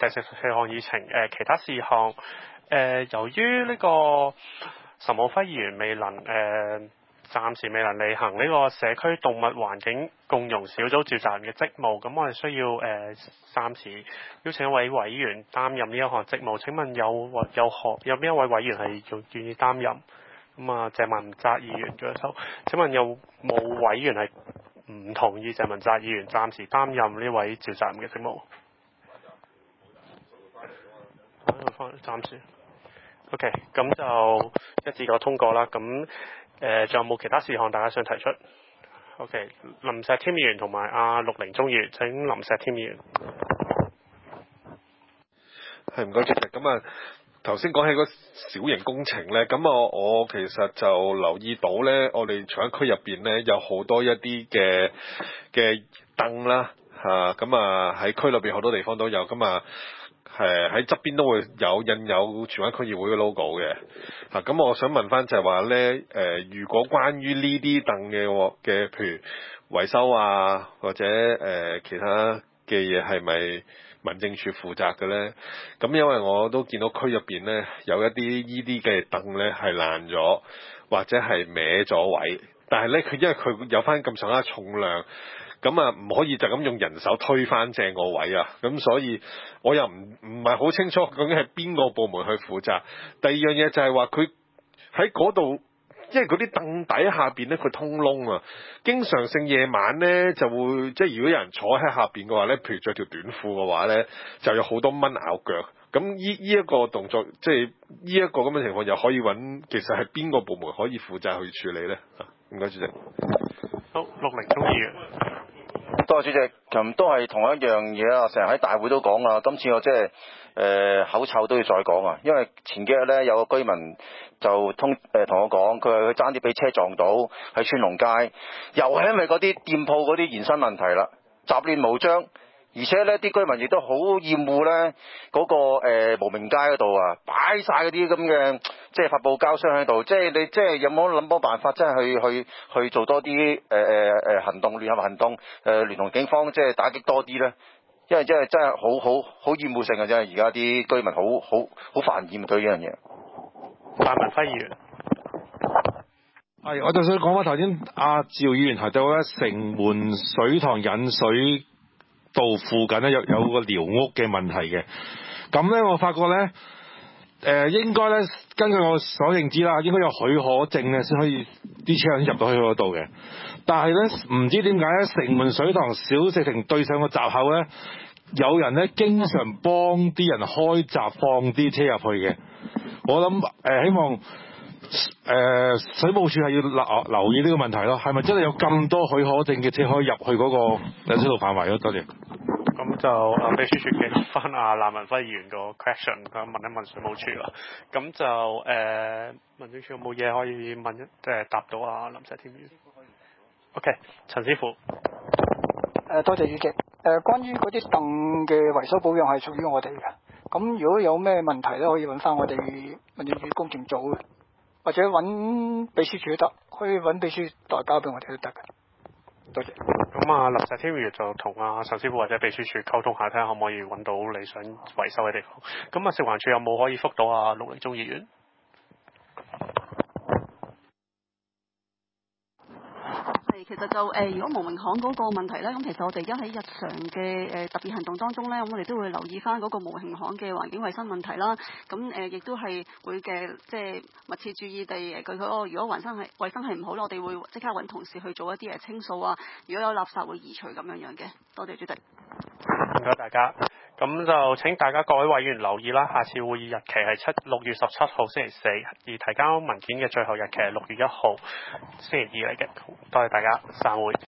第四項議程其他事項由於呢個岑敖輝議員暫時未能履行呢個社區動物環境共融小組召集人嘅職務，咁我哋需要暫時邀請一位委員擔任呢一項職務。請問有邊一位委員係願意擔任？咁啊，鄭文澤議員舉手。請問有冇委員係唔同意鄭文澤議員暫時擔任呢位召集人嘅職務？暫時。OK，咁就一致個通過啦。咁仲有冇其他事項大家想提出 ？OK， 林石添議員同埋阿陸寧宗議員，請林石添議員。 係唔該主席。咁啊，頭先講起個小型工程咧，咁我其實就留意到咧，我哋長安區入邊咧有好多一啲嘅燈啦，咁啊喺區裏邊好多地方都有，咁啊。喺側邊都會印有荃灣區議會嘅 logo 嘅，咁我想問翻就係話咧，如果關於呢啲凳嘅譬如維修啊，或者其他嘅嘢係咪民政處負責嘅咧？咁因為我都見到區入邊咧有一啲呢啲嘅凳咧係爛咗，或者係歪咗位，但係咧因為佢有翻咁上下重量。咁啊，唔可以就咁用人手推翻正個位啊！咁所以我又唔係好清楚究竟係邊個部門去負責。第二樣嘢就係話佢喺嗰度，因為嗰啲凳底下邊咧，佢通窿啊，經常性夜晚咧就會，即係如果有人坐喺下邊嘅話咧，譬如着條短褲嘅話咧，就有好多蚊咬腳。咁呢一個動作，即係呢一個咁嘅情況，又可以揾，其實係邊個部門可以負責去處理咧？唔該，主席。 好，陸寧宗議員。 多謝主席，咁都係同一樣嘢啊！成日喺大會都講啊，今次我即係口臭都要再講啊，因為前幾日咧有個居民就同我講，佢話佢爭啲俾車撞到喺川龍街，又係因為嗰啲店鋪嗰啲延伸問題啦，雜亂無章。而且咧，啲居民亦都好厭惡咧嗰個無名街嗰度啊，擺晒嗰啲咁嘅即係發泡膠箱喺度，即係你即係有冇諗到辦法，即係去做多啲行動，聯合行動，聯同警方即係打擊多啲咧，因為真係好厭惡性嘅，真係而家啲居民好煩厭對呢樣嘢。 范文輝議員。 係，我就想講翻頭先阿趙議員提到咧，城門水塘引水道附近咧有個寮屋嘅問題嘅，咁咧我發覺咧，應該咧根據我所認知啦，應該有許可證咧先可以啲車輛入到去嗰度嘅，但係咧唔知點解咧，城門水塘小食亭對上個閘口咧，有人咧經常幫啲人開閘放啲車入去嘅，我諗希望水務署係要留意呢個問題咯，係咪真係有咁多許可證嘅車可以入去嗰個引水道範圍咯？多謝。 咁就秘書處記錄翻阿藍文輝議員個 question， 問一問水務署啦。咁就民政處有冇嘢可以問答到阿林石添議員 ？OK， 陳師傅。 多謝主席。關於嗰啲凳嘅維修保養係屬於我哋嘅。咁如果有咩問題咧，可以揾翻我哋民政處工程組，或者揾秘書處都得，可以揾秘書代交俾我哋都得嘅。多謝。 咁啊，林石添議員就同阿陳師傅或者秘書處溝通下，睇下可唔可以揾到你想維修嘅地方。咁啊，食環署有冇可以覆到阿陸寧宗議員？ 其實就如果無名行嗰個問題咧，咁其實我哋而家喺日常嘅特別行動當中咧，咁我哋都會留意翻嗰個無形行嘅環境衛生問題啦。咁亦都係會嘅，即係密切注意地佢如果衛生係唔好咧，我哋會即刻揾同事去做一啲清掃啊。如果有垃圾會移除咁樣嘅。多謝主席。 唔該大家。咁就請大家各位委員留意啦，下次會議日期係6月17號星期四，而提交文件嘅最後日期係6月1號星期二嚟嘅。多謝大家，散會。